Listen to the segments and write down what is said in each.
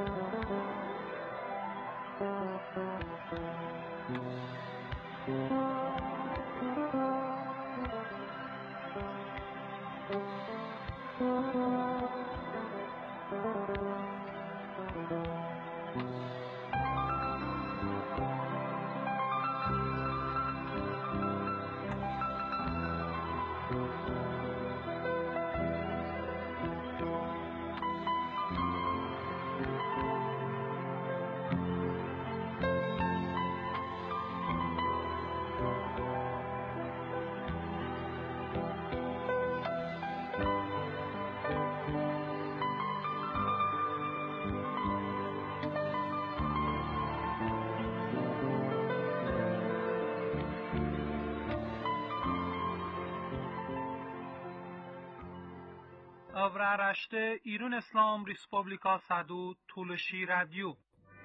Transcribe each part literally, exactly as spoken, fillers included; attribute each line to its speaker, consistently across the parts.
Speaker 1: Avraaraşte İran İslam Respublika Sadu Tulshi Radio.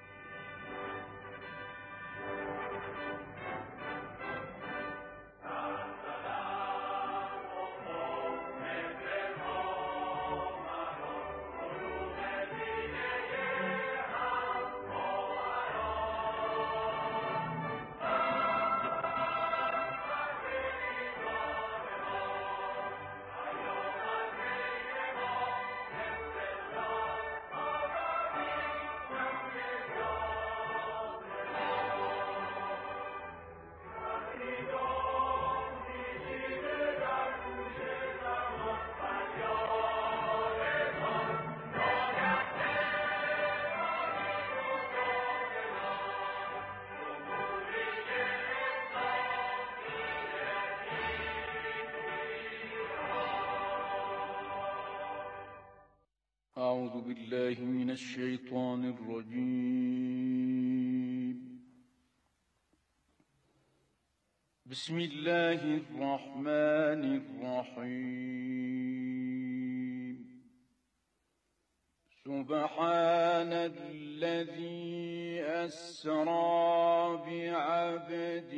Speaker 2: أعوذ بالله من الشيطان الرجيم. بسم الله الرحمن الرحيم. سبحان الذي أسرى بعبده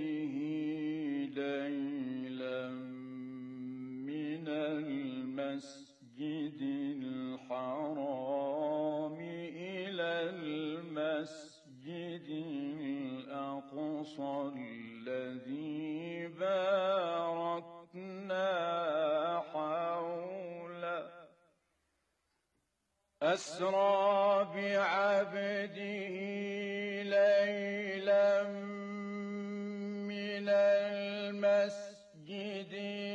Speaker 2: ليلا من المسجد الحرام إلى المسجد الأقصى الذي باركنا حوله أسرى بعبده ليلا من المسجد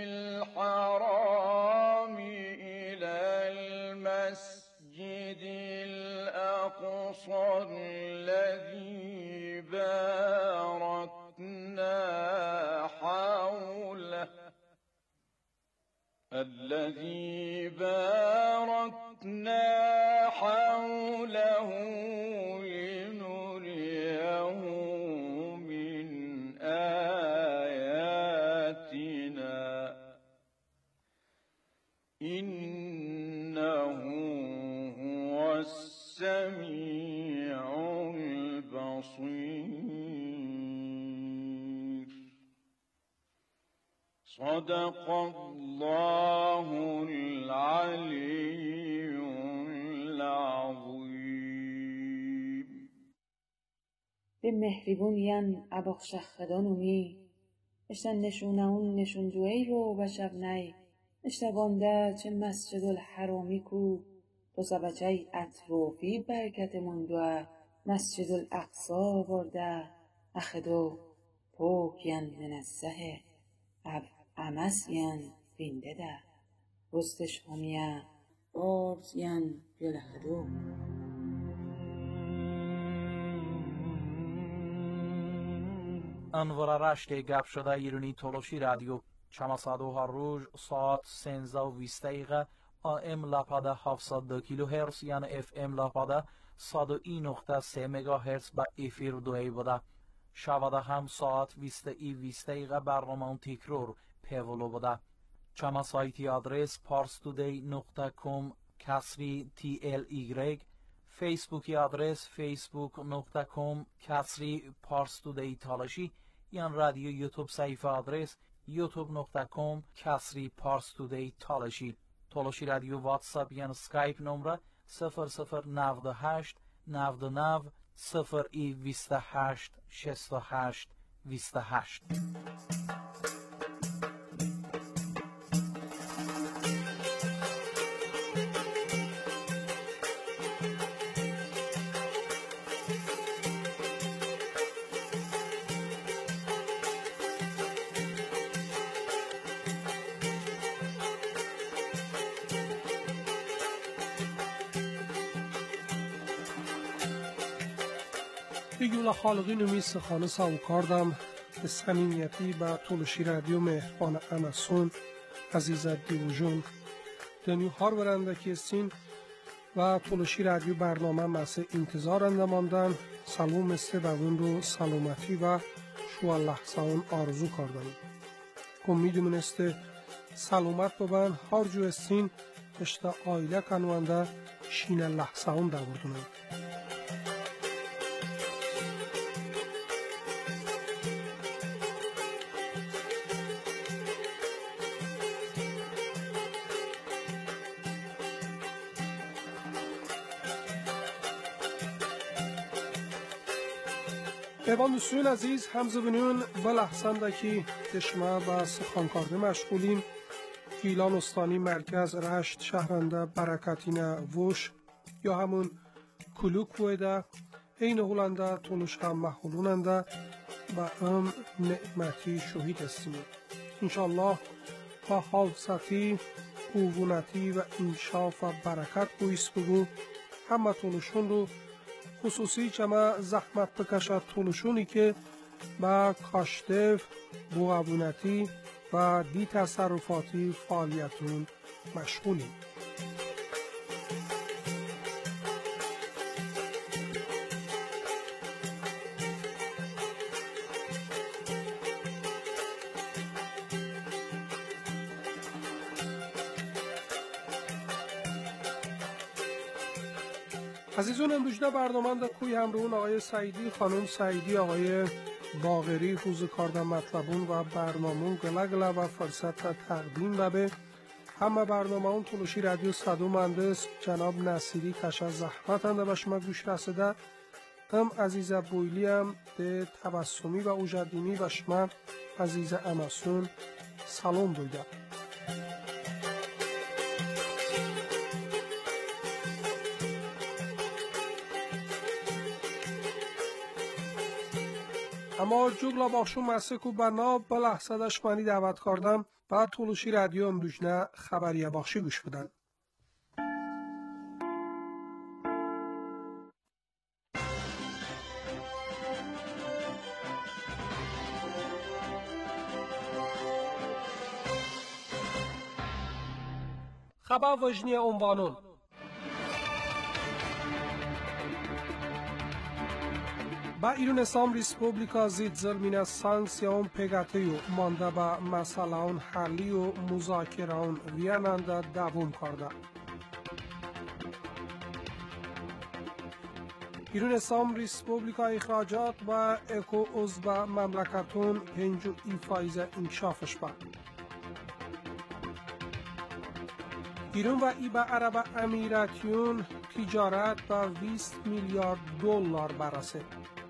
Speaker 2: الحرام إلى المسجد الأقصى الذي باركنا حوله الذي باركنا حوله لنريه من آياتنا إنه هو السميع البصير. صدق الله العلي العظيم.
Speaker 3: به مهربونیان اباخشخدانومی اشتن نشونهون نشون دوی رو بشب نی اشتبانده چه مسجد الحرامی کو دو سبچه اطرافی برکت مندوه مسجد الاقصا برده اخدو پوکین منزه اب امسین بینده ده رستش همیه آرزین بیلخدو.
Speaker 1: انوار رشته گپ شده ایرانی تولوشی رادیو چما سادو هر روز ساعت سنزده و بیست دقیقه آم لاپاده هفتصد و دو کیلو هرتز یعنی اف ام لاپاده صد و یک نقطه سه مگا هرتز با افیر دوی بوده. شواده هم ساعت بیست ای بیست دقیقه برنامه تکرار پیولو بوده. چما سایتی آدرس parstoday نقطه com کسری تی ال ایگرگ، فیسبوکی آدرس facebook نقطه com کسری parstoday تالشی، یا رادیو یوتیوب صفحه آدرس youtube نقطه com کسری parstoday تالشی. تالشی رادیو واتساپ یا اسکایپ نمره صفر صفر نود و هشت نود و نه صفر ای بیست و هشت شصت و هشت بیست و هشت.
Speaker 4: Igula xalqi numi sıxanı savukardam به صمیمیتی با تولشی رادیو مهربان اماسون عزیزت دیوژون دنیو هار برنده کستین و تولشی رادیو برنامه مسه انتظار اندماندن سلام مسته بگون رو سلامتی و شو لحظه اون آرزو کردن امیدمون استه سلامت ببن هر جو استین اشتا آیله کنوانده شین لحظه اون دوردونن ایوان دوستان عزیز همزه بینون به لحظنده که دشمه و سخانکارده مشغولیم گیلان استانی مرکز رشت شهرنده برکتینه وش یا همون کلوک ویده این هولنده تولوش هم محولوننده و ام نعمتی شهید استیم انشالله با حافظتی قوونتی و انشاف و برکت بویست بگو همه تولوشون رو خصوصی چما زحمت بکشد تولوشونی که با کاشتف بوغبونتی و دی تصرفاتی فعالیتون مشغولیم. عزیزان امروزه برنامه در کوی همرون آقای سعیدی خانم سعیدی آقای باغری حوز کاردن مطلبون و برنامون گله گله و فرصت تقدیم و به همه برنامه اون تولوشی رادیو صدو مهندس جناب نصیری کشه زحمت انده به شما گوش رسیده هم عزیز بویلی هم به تبسمی و اوجدینی و شما عزیز اماسون سلام دویده اما جوگلا باخشو مسکو بنا به لحظه دشمنی دعوت کردم بعد تولوشی رادیو امروزنه خبریه باخشی گوش بدن خبر وجنی عنوانون با ایران اسلام ریسپوبلیکا زید زلمین سانکسیون پگاتیو مانده با مسئله حلی و مذاکره ویاننده دوام کرده. ایران اسلام ریسپوبلیکا اخراجات و اکو عضو مملکتون پنج و ایفایز انکشافش با. ایران و ایبا عرب امیراتیون تجارت با بیست میلیارد دلار برسه.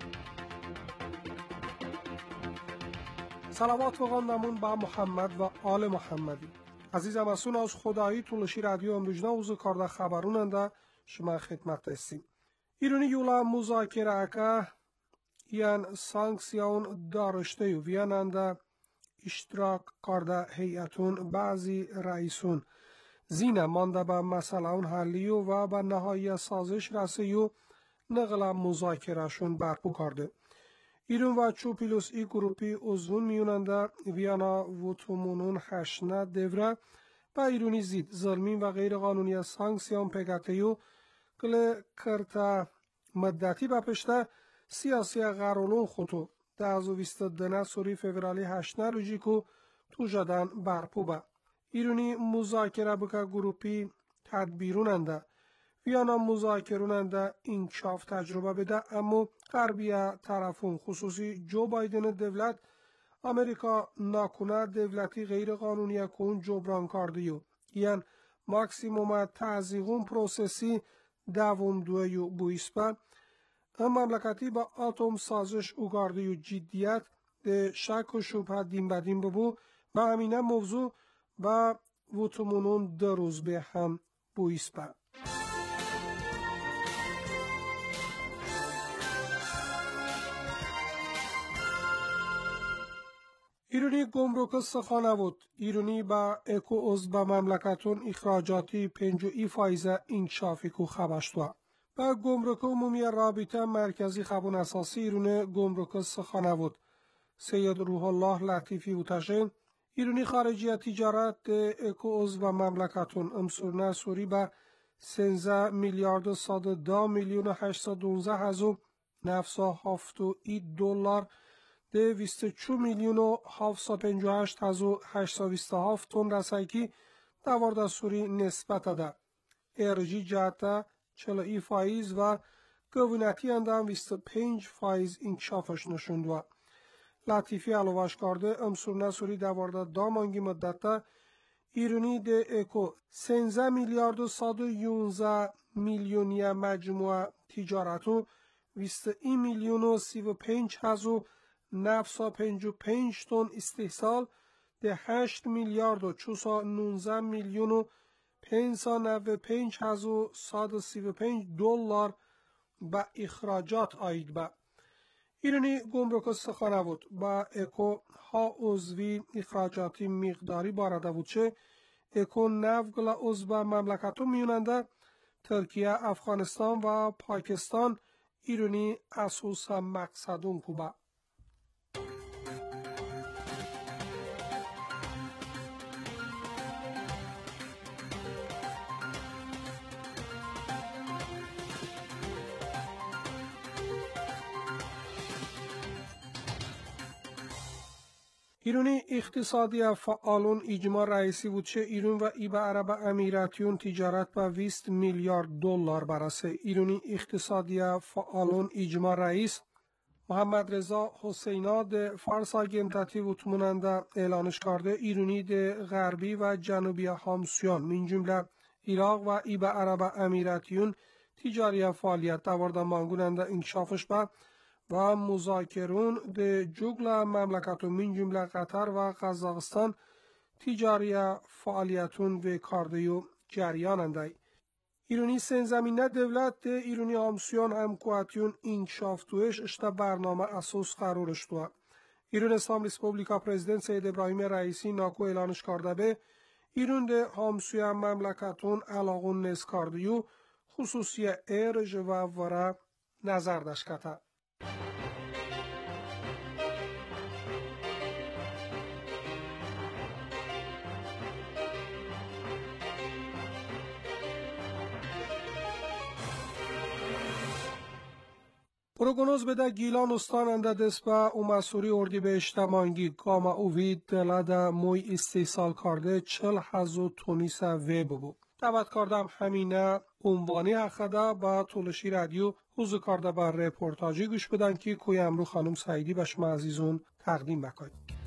Speaker 4: صلوات بخواندمون با محمد و آل محمدی عزیزم اسون از خدایی تولشی رادیو امروزنه اوزو کارده خبروننده شما خدمت استیم ایرانی یولا مذاکره اکه یان سانکسیون دارشته و ویاننده اشتراک کارده هیئتون بعضی رئیسون زینه مانده به مسئله حلیو و به نهایی سازش رسیو نقل مذاکرهشون برپو کرده ایران و چوپیلوس ای گروپی ازون میوننده ویانا و تومونون خشنه دوره با ایرانی زید ظلمین و غیر قانونی سانکسیون پگاتیو کل کرتا مدتی بپشته سیاسی غرولون خودو دازو ویست دنه سوری فورالی هشنه روژی که تو جدن برپو با ایرانی مذاکره بکه گروپی تدبیروننده ویانا مذاکروننده انکشاف تجربه بده اما غربیه طرفون خصوصی جو بایدن دولت امریکا ناکنه دولتی غیر قانونی کون جبران کردیو یعنی ماکسیموم تعزیقون پروسسی دوم دویو بویسپن ام مملکتی با آتوم سازش اوگاردیو جدیت ده شک و شبه دیم بدیم ببو و همینه موضوع و وطمونون در روز به هم بویسپن. ایرانی گمرک سخانوود ایرانی با اکو از با مملکتون اخراجاتی پنجوی فایزه انکشافی کو خبشتوا با گمرک عمومی رابطه مرکزی خبون اساسی ایرانی گمرک سخانوود سید روح الله لطیفی وتشن ایرانی خارجیه تجارت اکو از با مملکتون امسورنه سوری با سنزه میلیارد صد دا میلیون هشتصد و دونزده هزار نفسا هفتو ای دلار ده بیست و چهار میلیون و هفتصد و پنجاه و هشت هزار هشتصد و بیست و هفت تن رسایی دوارده سوری نسبت ده. ارجی جهت چهل ای فایز و گوینتی اندام بیست و پنج فایز انکشافش نشوند و لطیفی علاوهش کرده امسور نسوری دوارده دامانگی مدت ایرانی ده اکو سنزه میلیارد و صد و یونزه میلیونی مجموعه تجارتو بیست ای میلیون و سی و پنج هزار نفسا پنج و پنج تن استحصال ده هشت میلیارد و چهارصد و نوزده میلیون و پنجصد و نود و پنج هزار صد و سی و پنج دلار با اخراجات آید با ایرانی گمرک سخانوود با اکو ها عضوی اخراجاتی مقداری بارده بود چه اکو نفگل عضو مملکتو میوننده ترکیه، افغانستان و پاکستان ایرانی اساس مقصدون کوبا. ایرانی اقتصادی فعالون اجماع رئیسی بود چه ایران و ایبا عرب امیراتیون تجارت با بیست میلیارد دلار برسه. ایرانی اقتصادی فعالون اجماع رئیس محمد رضا حسینا ده فارس آگنتاتی و تموننده اعلانش کرده ایرانی ده غربی و جنوبی همسایان من جمله عراق و ایبا عرب امیراتیون تجاری فعالیت دوارده مانگوننده انکشافش با و مذاکرون ده جگل مملکتون من جمله قطر و قزاقستان تجاری فعالیتون و کاردیو جریاننده. ایرانی سنزمینه دولت ده ایرانی همسایان همکواتیون انکشافتوش اشتا برنامه اساس قرارش دو. ایران اسلام ریسپوبلیکا پرزیدنت سید ابراهیم رئیسی ناکو اعلانش کرده به ایران ده همسایان مملکتون علاقون نز کاردیو خصوصی ارج و ورا نظر داشته. پروگنوز بده گیلان استان انده دست با اومسوری اردی به اشتمانگی گاما اووید دلاده موی استحصال کرده چل هزو تونیس وی ببو. دعوت کردم همینه عنوانی حقده با طولشی رادیو حضور کرده با رپورتاجی گوش بدن که کوی امرو خانم سعیدی به شما عزیزون تقدیم بکنید.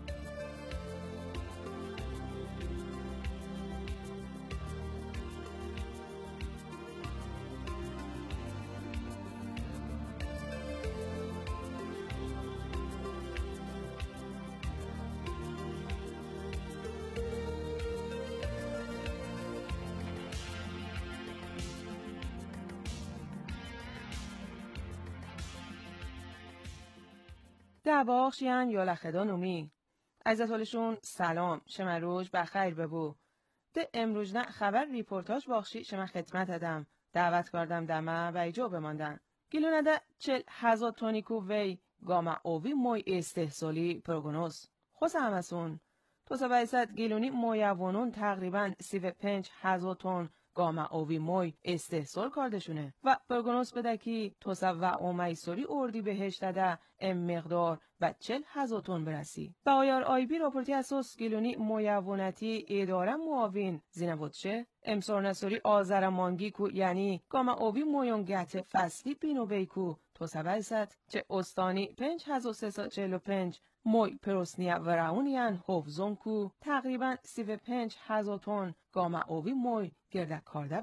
Speaker 5: دواخشیان یا لخدا نومی عزتولشون سلام شما روز بخیر ببو ده امروز نه خبر ریپورتاج باخشی شما خدمت ادم دعوت کردم دمه و ایجا بماندن گلونه ده چل هزار تونیکو وی گاما اووی موی استحصالی پروگنوز خوص همسون تو سبایست گلونی مویوانون تقریبا سی و پنج هزار تون گاما اووی موی استحصال کردشونه و پروگنوز بده که توسا و اومیسوری اردی بهش داده ام مقدار و چل هزار تن برسی. با آیار آی بی راپورتی اساس گلونی مویوانتی اداره معاون زینوودشه امسار نسوری آذر مانگی کو یعنی گاما اووی مویون گت فصلی بینو بیکو توسا بایست چه استانی پنج هزار و سیصد و چهل و پنج موی پروسنیا و راونیان حفظون کو تقریبا سی و پنج هزار تن گاما اووی موی گردک کرده با.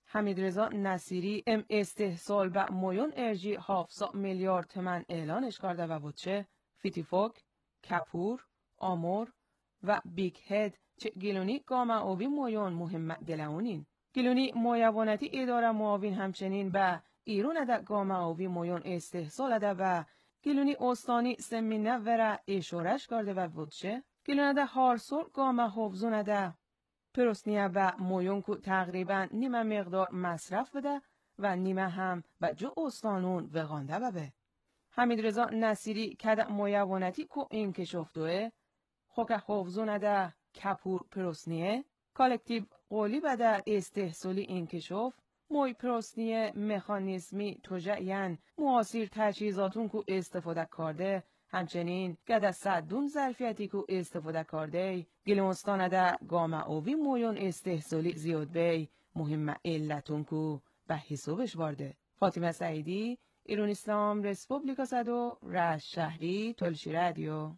Speaker 5: حمیدرضا نصیری ام استحصال به مویون ارجی هفتصد میلیارد تومان اعلانش کرده و بودچه فیتیفوک، کپور، آمور و بیگ هد چه گلونی گام اوی مویون مهم دلونین. گلونی مویوانتی اداره معاون همچنین به ایرون ده گام اوی مویون استحصال ده و گلونی استانی سمینه وره اشارش کرده و بودچه گلونه ده هارسول گام حفظونه ده پروسنیه و مویون که تقریبا نیمه مقدار مصرف بده و نیمه هم به جو استانون وغانده ببه. حمیدرضا نصیری کده مویوانتی که این کشفتوه خوک حفظونه ده کپور پروسنیه کالکتیو قولی بده استحصالی این کشف موی پروسنیه مکانیزمی توجعین معاصر تجهیزاتون که استفاده کرده همچنین گده صدون ظرفیتی که استفاده کرده گلونستان ده گام اوی مویون استحصالی زیاد بی مهم علتون که به حسابش وارده. فاطمه سعیدی، ایران اسلام رسپوبلیکا صدو رشت شهری تلشی رادیو.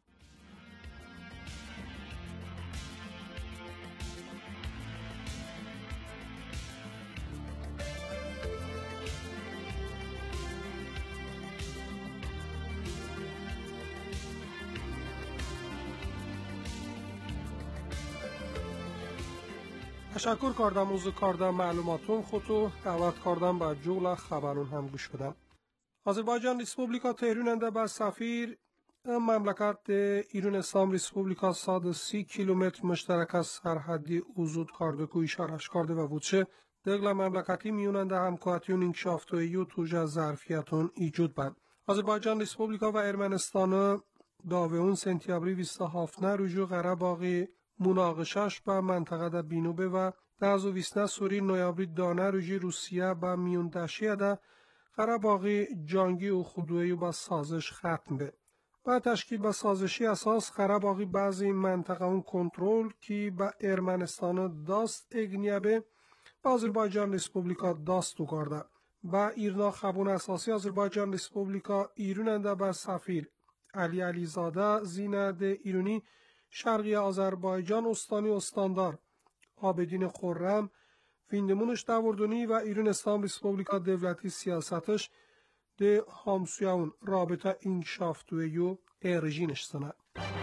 Speaker 4: تشکر کردم از کردم معلوماتون خودتو دعوت کردم به جول خبرون هم گوش بدم. آذربایجان ریسپوبلیکا تهروننده به سفیر مملکت ایران اسلام ریسپوبلیکا صد سی کیلومتر مشترک از سرحدی وجود کرده که اشارش کرده و بودشه دگل مملکتی میوننده همکارتیون انکشافتویی توجه ظرفیتون ایجود بند. آذربایجان ریسپوبلیکا و ارمنستان داوئون سنتیابری بیست و هفت رجوع قره باقی مناقشش به منطقه ده بینوبه و ده و بیست سوری نویابری دانه رجی روسیه به میوندشیه ده قره باقی جانگی و خودوی با سازش ختم به. با تشکیل به سازشی اساس قره باقی بعضی منطقه اون کنترل که به ارمنستان داست اگنیه به آذربایجان ریسپوبلیکا داست و کرده. با ایرنا خبون اساسی آذربایجان ریسپوبلیکا ایروننده به سفیر علی علیزاده زینه ایرونی شرقی آذربایجان استانی استاندار عابدین خرم ویندمونش دوردونی و ایران اسلام ریسپوبلیکا دولتی سیاستش ده همسویاون رابطه انکشافتوی و ارژینش سنه.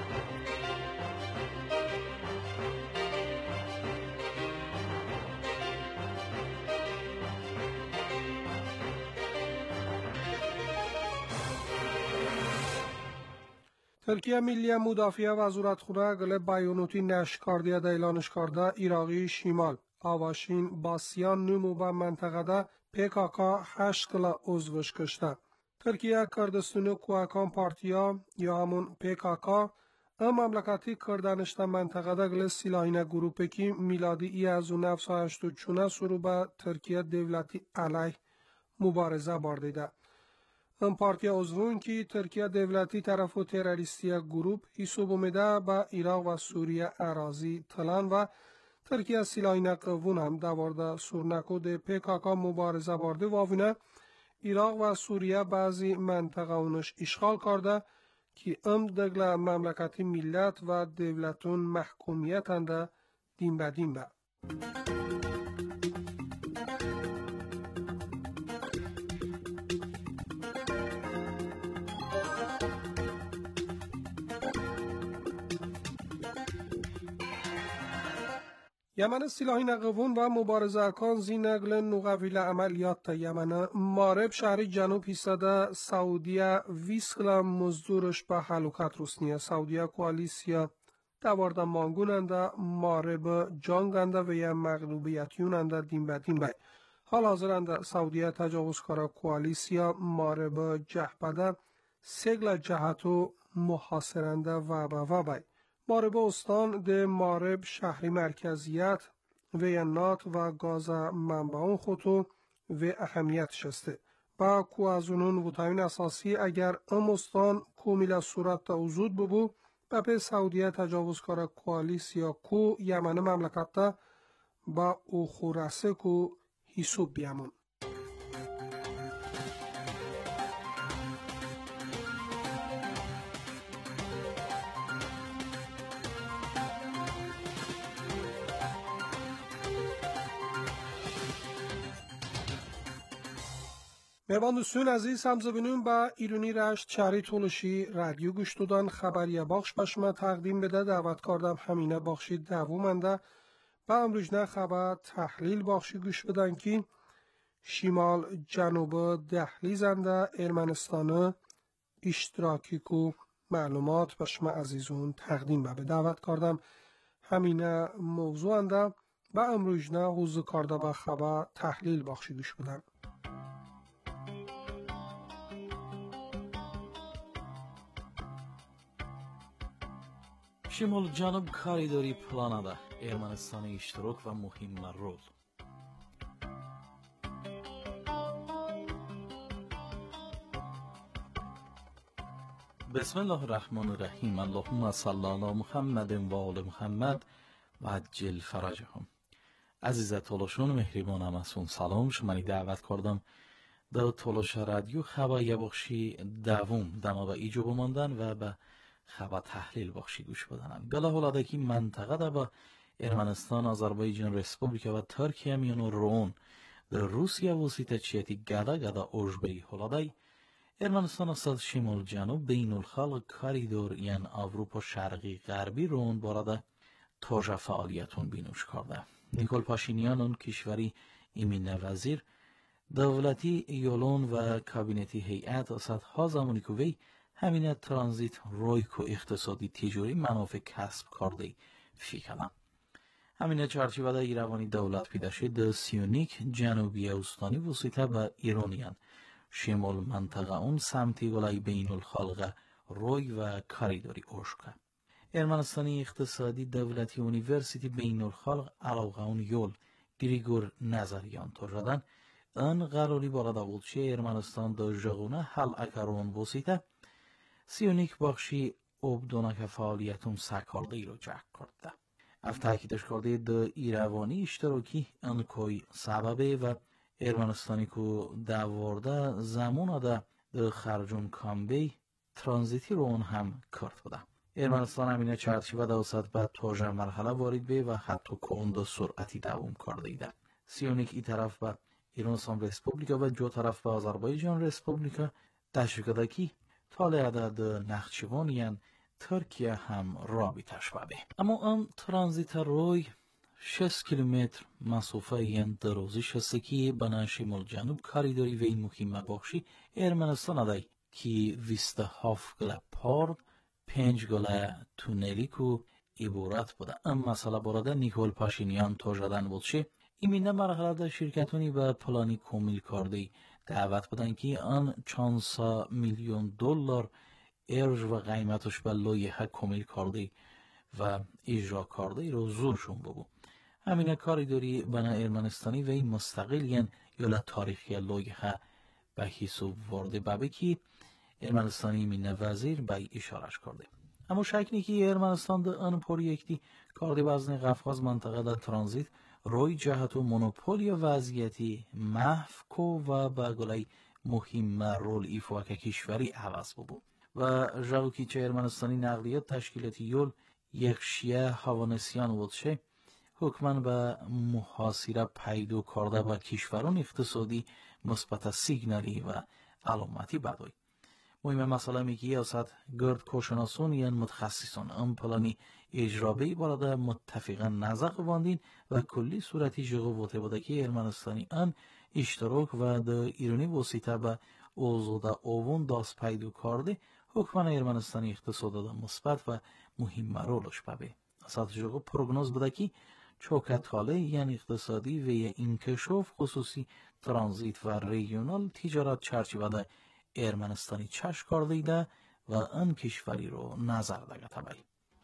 Speaker 4: ترکیه ملی مدافع وزارتخانه گله بیانوتی نشر کرده ده اعلانش کرده عراقی شمال آواشین باسیان نمو به منطقه ده پیکاکا هشت گله عضوش کشته. ترکیه کردستون کوهکان پارتیا یا همون پیکاکا ام مملکتی کردنش ده منطقه ده گله سیلاهین گروپی که میلادی ای از و نفس هشت و چونه سرو به ترکیه دولتی علیه مبارزه باردیده. ام پارتیا عضوون که ترکیه دولتی طرف و تروریستی گروپ حساب میده به عراق و سوریه اراضی تلان و ترکیه سیلاهین قوون هم دوارده سورنکو ده پیکاکا مبارزه بارده واوینه عراق و سوریه بعضی منطقه اونش اشغال کرده که ام دگل مملکتی ملت و دولتون محکومیت انده دین به دین به. یمن سیلاهین قوون و مبارزه کان زی نگل نقویل عملیات تا یمن مارب شهری جنوب ایستاده سعودیه ویسخلا مزدورش به حلوکت روسنیه. سعودیه کوالیسیا دوارده مانگوننده مارب جانگنده و یا مغلوبیتیوننده دین به دین بای. حال حاضرنده سعودیه تجاوزکارا کوالیسیا مارب جهبده سگل جهتو محاصرنده و و بای. مارب استان ده مارب شهری مرکزیت و ینات و گاز منبعون خودو و اهمیت شسته. با کو از اونون وطاین اساسی اگر ام استان کومیل صورت تا وزود ببو با به سعودیه تجاوزکار کوالیس یا کو یمن مملکت تا با او خورسه کو حسوب بیامون. Mervan Dostun aziz hamzabinun ba ایرانی رشت چاری تولشی رادیو گوش دادن خبری بخش بشما تقدیم بده دعوت کردم همینه بخشی دومنده با امروزنه خبر تحلیل بخشی گوش بدن که شمال جنوب دهلیزنده ارمنستان اشتراکی کو معلومات بشما عزیزون تقدیم به دعوت کردم همینه موضوع انده با امروزنه حوض کرده با خبر تحلیل بخشی گوش بدن.
Speaker 1: شمال جنوب کاریدوری پلانادا ارمنستان اشتراک و مهم رول. بسم الله الرحمن الرحیم. اللهم صل علی محمد و آل محمد و عجل فرجهم. عزیز تولشون مهربان همسون سلام. شمانی دعوت کردم در تولش رادیو خبر یه بخشی دوم دما و ایجو بماندن و به خبر تحلیل بخشی گوش بدنن. گله هلاده که منطقه ده با ارمنستان، آذربایجان، رسپوبلیکا و ترکیه میانو رون در روسیه وسیطه چیتی گده گده اوجبی هلاده ارمنستان از شمال جنوب بین الخلق کاریدور یعنی اروپا شرقی غربی رون بارده توجه فعالیتون بینوش کرده. نیکول پاشینیان اون کشوری ایمین وزیر دولتی یولون و کابینتی هیئت اسد ها زمانی که وی همین ترانزیت رویکو اقتصادی تجاری منافع کسب کرده فیکلم. همین چارچوبه در ایروانی دولت پیدا شد سیونیک جنوبی استانی وسیطه به ایرانیان شمال منطقه اون سمتی گلای بین الخلق روی و کاریدوری اوشکه. ارمنستانی اقتصادی دولتی اونیورسیتی بین الخلق علاقه اون یول گریگور نظریان توجدن ان قراری بارد اولچه ارمنستان در جغونه حل اکرون وسیطه سیونیک بخشی obdona که فعالیتون سکارده ای رو جک کرده. اف تاکیدش کرده ده ایروانی اشتراکی انکوی سببه و ارمنستانی که دوارده زمان ده ده خرجون کامبی ترانزیتی رو اون هم کرد بوده. ارمنستان همینه چرچیوه دوست بعد توجه مرحله وارد به و حتی کون ده سرعتی دوام کرده ایده. سیونیک ای طرف به ایرانستان رسپوبلیکا و جو طرف به آذربایجان رسپوبلیکا تشکیده کی تاله عدد نخچوانیان ترکیه هم رابطش بابه. اما آن ترانزیت روی شصت کیلومتر مسافه یان دروزی شسته که بنا شمال جنوب کاریدوری و این مهمه بخشی ارمنستان دای که ویسته هاف گله پارد پنج گله تونلی کو عبارت بوده. ام مسئله بارده نیکول پاشینیان توجدن بودشه ایمینه مرحله ده شرکتونی به پلانی کمیل کرده دعوت بودن که آن چهارصد میلیون دلار ارج و قیمتش به لایحه کمیل کرده و اجرا کرده رو زورشون بگو. همینه کاریدوری بنا ارمنستانی و این مستقل یعنی یولا تاریخی لایحه به حساب ورده بابه که ارمنستانی مینه وزیر به اشارش کرده. اما شکنی که ارمنستان ده آن پر یکتی کرده وزن قفقاز منطقه ده ترانزیت روی جهت و مونوپولی وضعیتی محو کو و با گلای مهم رول ایفا که کشوری عوض بود و جاوکی چه ارمنستانی نقلیات تشکیلاتی یول یک شیعه هوانسیان بودشه حکمن به محاصره پیدا کرده با کشوران اقتصادی مثبت سیگنالی و علامتی بدوی. مهم مسئله میگی اوسط گرد کوشناسون یعنی متخصصان ام پلانی اجرابی باراده متفقا نظر واندین و کلی صورتی جغوته بوده که ارمنستانی ان اشتراک و ده ایرانی وسیطه به اوزوده اوون داست پیدا کرده حکمان ارمنستانی اقتصاد ده مثبت و مهم رولش ببه. اساس جغو پروگنوز بوده که چوکت حاله یعنی اقتصادی و انکشاف خصوصی ترانزیت و ریجونال تجارت چرچیوه ده ارمنستانی چش کرده ایده و آن کشوری رو نظر دگه تبایی.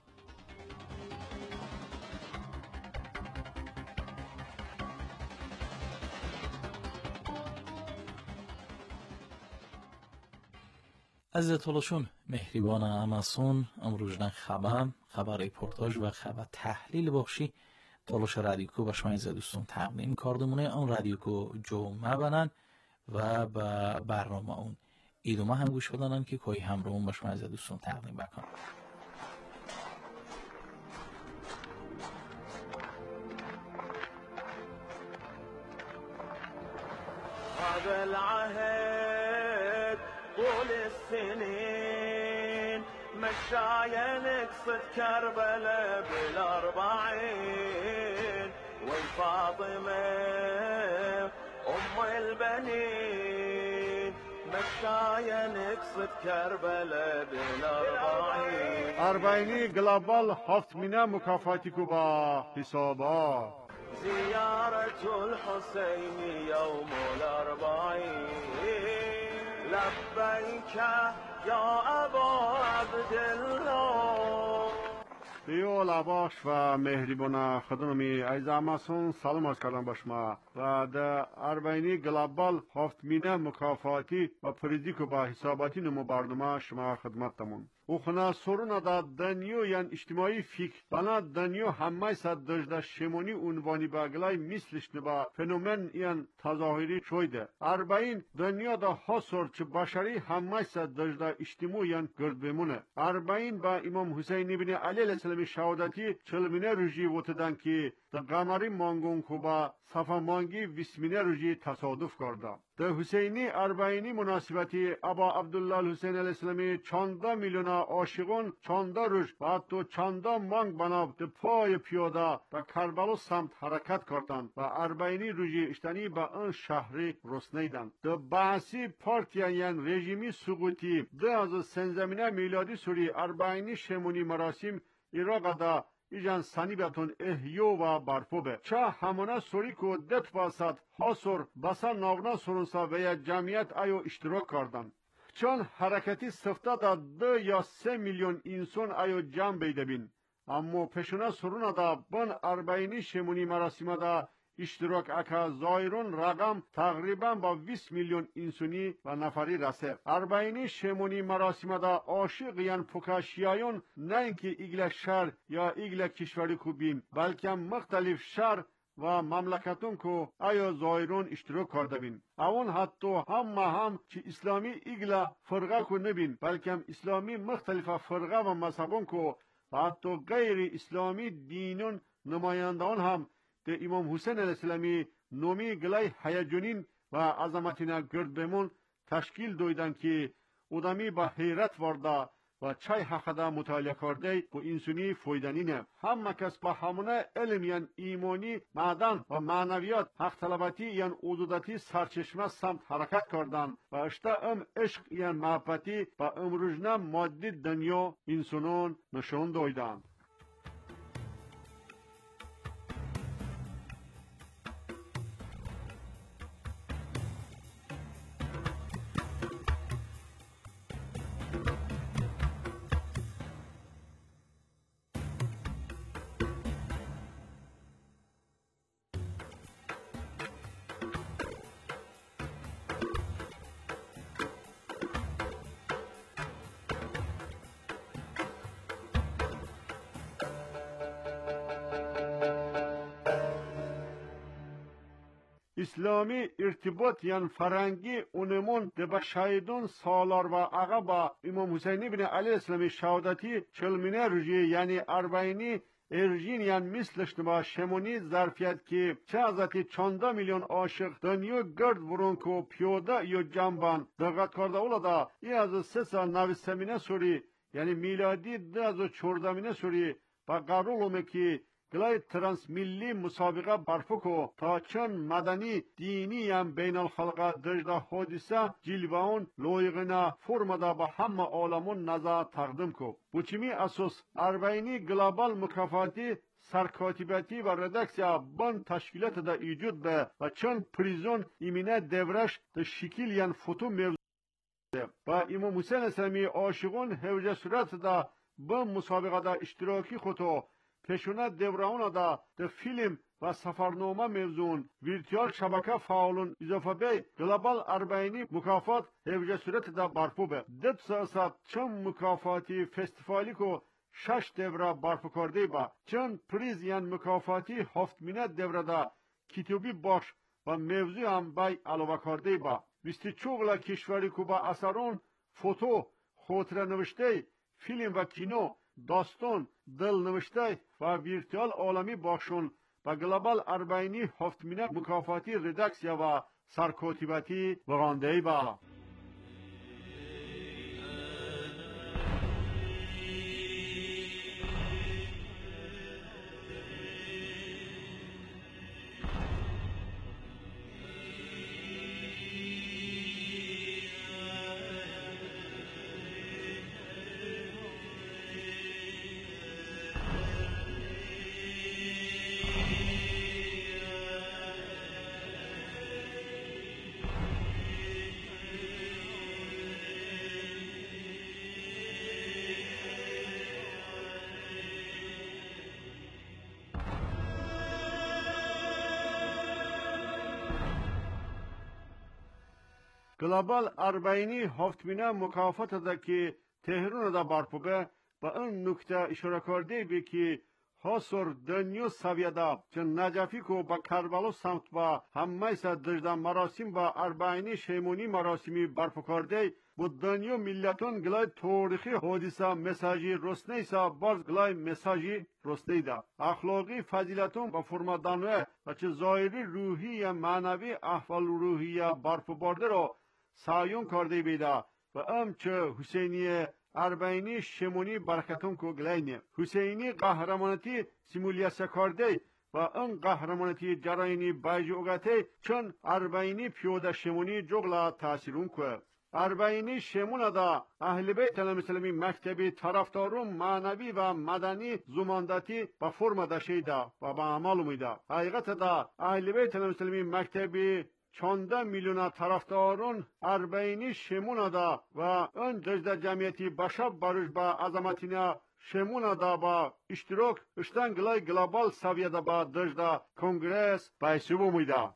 Speaker 1: عزیز طولشون مهربان امسون امروزن خبر خبر ریپورتاج و خبر تحلیل بخشی طولش رادیوکو باش من دوستون تقدیم کردمونه اون رادیوکو جمعه بنن و با برنامه اون ایدوما هم گوش بدانن که کوی همراهون باش من دوستون تقدیم بکنم.
Speaker 2: هذا العهد
Speaker 6: طول السنين مشايا نقصد كربلاء بالأربعين والفاطمة أم البنين مشايا نقصد كربلاء بالأربعين.
Speaker 7: اربعینی گلوبال هفت مینه مکافاتی کو با حسابات.
Speaker 6: زيارة الحسين يوم الأربعين لبيك يا أبا عبد الله.
Speaker 7: بیو لباش و مهربان خدمتی عزیز همسون سلام عرض کردم به شما و در اربعینی گلوبال هفت مینه مکافاتی و پریزی کو با حساباتی نمو برنامه شما خدمت تمون. او خنا سرون دا دنیو یان اجتماعی فکر بنا دنیو همه صد دجده شمونی عنوانی باگلای مثلش نبا فنومن یان تظاهری شویده. اربعین دنیا دا حاصر چه بشری همه صد دجده اجتماعی یان گرد بمونه. اربعین با امام حسین ابن علی علیه السلام شهادتی چلمینه رجی وتدن که در قمری مانگون کو با صفا مانگی وسمینه رجی تصادف کرده. در حسینی اربعینی مناسبتی ابا عبدالله الحسین علیه السلام چانده میلیون عاشقون چانده رج و حتی چانده مانگ بناب در پای پیاده به کربلا سمت حرکت کردند و اربعینی رجی اشتنی به آن شهری رسنیدند. در بحثی پارتیان رژیمی سقوطی ده از سنزمینه میلادی سوری اربعینی شمونی مراسم ایراق دا ایجان سانی بتون احیو و برپو به چه همانه سوری که دت باسد حاصر بسا ناغنا سرونسا و یا جمعیت ایو اشتراک کردن چون حرکتی سفته دا دو یا سه میلیون انسان ایو جمع بیده بین اما پشونه سرونه دا بن اربعینی شمونی مراسمه دا اشتراک اکا زایرون رقم تقریبا با بیست میلیون انسانی و نفری رسه. اربعینی شمونی مراسمه دا عاشق یان پوکاشیایون نه اینکه ایگل شهر یا ایگل کشوری کو بین بلکه مختلف شهر و مملکتون کو آیا زایرون اشتراک کرده بین. اون حتی هم هم چی اسلامی ایگل فرقه کو نبین بلکه اسلامی مختلف فرقه و مذهبون کو و حتی غیر اسلامی دینون نمایندان هم ده امام حسین علیه السلامی نومی گلای هیجانین و عظمتینا گرد بمون تشکیل دویدن که ادمی با حیرت وارده و چای حقدا مطالعه کرده و انسانی فایدنینه. همه کس با همونه علم یان ایمانی معدن و معنویات حق طلباتی یان عدوداتی سرچشمه سمت حرکت کردن و اشتا ام عشق یان محبتی با امروجنه مادی دنیا انسانون نشون دویدن. اسلامی ارتباط یان فرنگی اونمون ده با شایدون سالار و عقب امام حسین ابن علی السلام شهادتی چلمینه رجی یعنی اربعینی ارجین یان مثلش با شمونی ظرفیت که چه ازتی چانده میلیون عاشق دنیا گرد ورون کو پیوده یا جنبان دقت کرده اولا دا ای از سه سال نویسمینه سوری یعنی میلادی ده از چوردمینه سوری با قرولومه که گلای ترانس ملی مسابقه برفکو تا چون مدنی دینی هم بین الخلقه دجده حادثه جلوان لویغنا فرمده با همه عالمون نظر تقدیم کو. بوچمی اساس اربعینی گلوبال مکافاتی سرکاتیبتی و ردکسیا بان تشکیلات دا ایجود به و چون پریزون ایمینه دورش دا شکیل یان فوتو موضوع با امام حسین اسلامی عاشقون هوجه صورت دا با مسابقه دا اشتراکی خودو پیشونه دوران دا ده فیلم و سفرنامه موضوعون ویرتیال شبکه فعالون اضافه به گلوبال اربعینی مکافات هوجه صورت دا برپو به دت ساعت چون مکافاتی فستیوالی کو شش دوره برپو کرده با چون پریز یان مکافاتی هفت مینه دوره دا کتابی باش و موضوع هم بای علاوه کرده با بیستی چوغلا کشوری کو با اثرون فوتو خاطره نوشته فیلم و کینو داستان دل نوشته و ویرتوال عالمی باشون و گلوبال اربعینی هفت مینه مکافاتی ردکسیا و سرکاتیبتی برانده با گلوبال اربعینی هفتمینه مکافات ده که تهران ده برپوبه با این نکته اشاره کرده بی که حاصر دنیو سویده چون نجفی که با کربلا سمت با همه سا دجده مراسم با اربعینی شیمونی مراسمی برپو کرده بود دنیو ملتون گلای تاریخی حادثه مساجی رسنه سا باز گلای مساجی رسنه ده اخلاقی فضیلتون با فرمادانوه و چه ظاهری روحی یا معنوی احوال روحی یا برپو برده را سعیون کرده بیده و ام چه حسینی اربعینی شمونی برکتون کو گلاینه حسینی قهرمانتی سیمولیاسه کرده و اون قهرمانتی جراینی بایجوگته چون اربعینی پیوده شمونی جغلا تاثیرون که اربعینی شمونه دا اهل بیت المسلمی مکتبی طرفدارون معنوی و مدنی زماندتی با فرم داشته و با عمل میده حقیقت دا اهل بیت المسلمی مکتبی چانده میلیون طرفدارون اربعینی شمونه دا و اون دجده جمعیتی بشب بروش با عظمتینا شمونه دا با اشتراک اشتن گلای گلوبال سویده با دجده کنگرس بایسیبو میده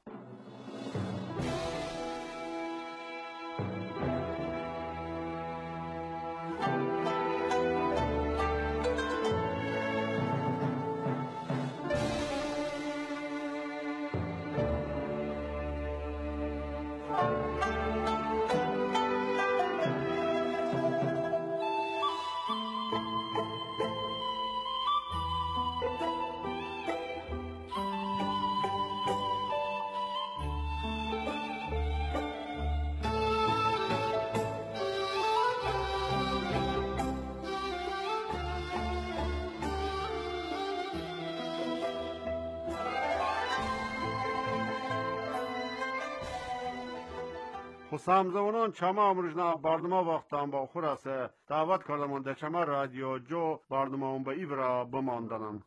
Speaker 7: خسامزونان چما امروزنا برنامه وقتان با خورسه دعوت کردمان در چما رادیو جو برنامه به ایبرا بماندنم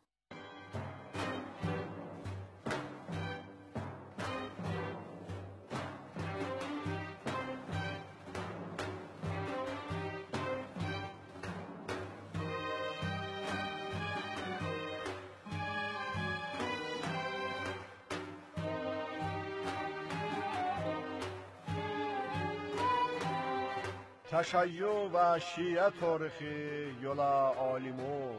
Speaker 7: تشیع و شیعه تاریخی یولا عالمو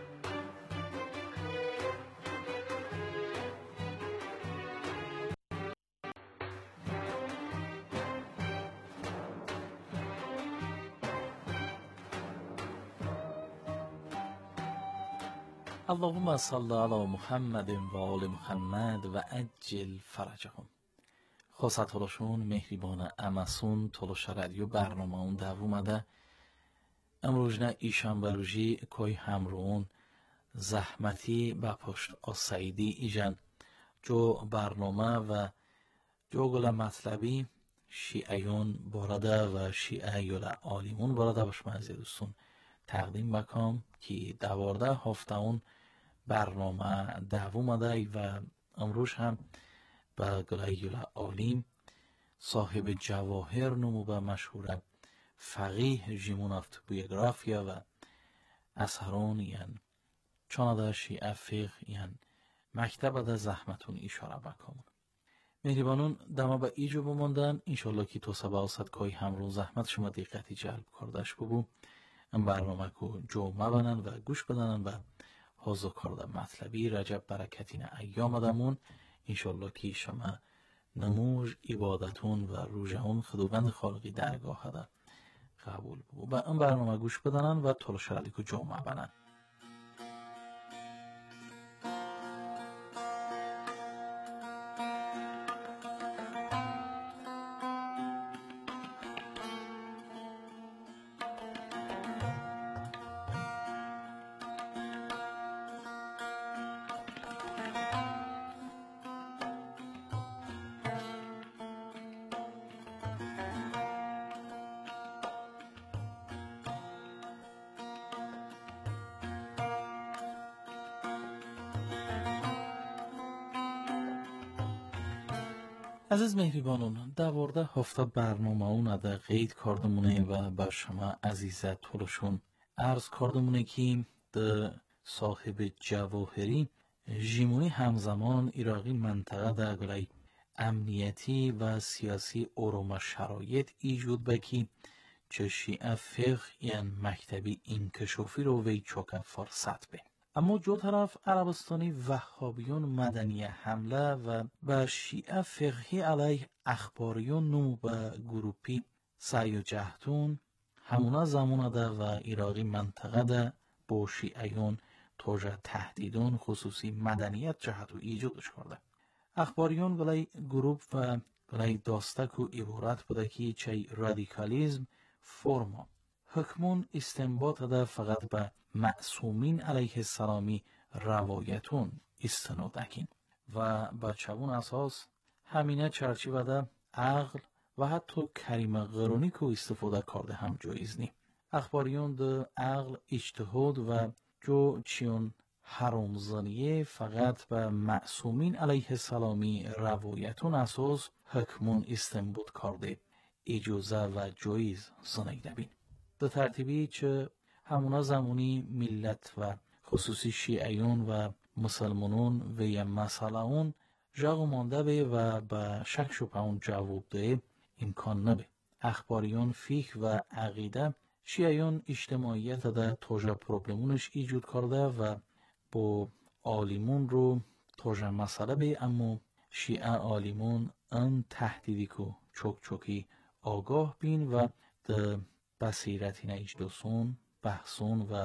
Speaker 1: اللهم صل علی محمد و آل محمد و عجل فرجهم. خواست تلاشون مهریبان امسون تلاش رادیو برنامه اون دوومده امروز نه ایشان بروژی کوی همرون زحمتی با پشت آسایدی ایجان جو برنامه و جو گل مطلبی شیعیون بارده و شیعیون عالیمون بارده باش منزی دوستون تقدیم بکام که دوارده هفته اون برنامه دوومده و امروز هم با گلایل عالیم صاحب جواهر نمو و مشهور فقیه جیمون افت بیوگرافیا و اثرون یعن چانده شیعه فقه یعن مکتب ده زحمتون اشاره بکامون مهریبانون دما با ایجو بماندن انشالله که تو سبا آسد که همرون زحمت شما دقیقتی جلب کردش ببو این برنامه که جو مبنن و گوش بدنن و حوضو کرده مطلبی رجب برکتین ایام دمون انشالله که شما نموز عبادتون و روژهون خدوبند خالقی درگاه ده قبول بود و این برنامه گوش بدنن و تلاش علی که جمعه بنن عزیز مهریبانون دوارده هفته برنامه اون ده قید کردمونه و با شما عزیزه طولشون عرض کردمونه که ده صاحب جواهری جیمونی همزمان ایراقی منطقه ده گلای امنیتی و سیاسی اروم شرایط ایجود بکی چه شیعه فقه یعنی مکتبی انکشافی رو وی چوکه فرصت به. اما جو طرف عربستانی وهابیون مدنی حمله و به شیعه فقهی علیه اخباریون نمو به گروپی سعی و جهتون همونا زمانه ده و ایراقی منطقه ده با شیعیون توجه تهدیدون خصوصی مدنیت جهت و ایجادش کرده. اخباریون ولی گروپ و ولی داستک و عبارت بوده که چه رادیکالیزم فرما حکمون استنباط ده فقط به معصومین علیه السلامی روایتون استنادکین و به چون اساس همینه چرچی بده عقل و حتی کریم قرونی که استفاده کرده هم جایز نی. اخباریون ده عقل اجتهاد و جو چیون حرامزنیه فقط به معصومین علیه السلامی روایتون اساس حکمون استنباط کرده اجازه و جایز زنیده بین. در ترتیبی چه همونا زمانی ملت و خصوصی شیعیون و مسلمانون و یا مسئله اون جاگو مانده به و به شک شبه اون جواب ده امکان نبه. اخباریون فقه و عقیده شیعیون اجتماعیت ده توجه پروبلمونش ایجود کرده و با عالمون رو توجه مسئله به اما شیعه عالمون ان تهدیدی که چوک چوکی آگاه بین و ده بصیرتی نجدسون بحثون و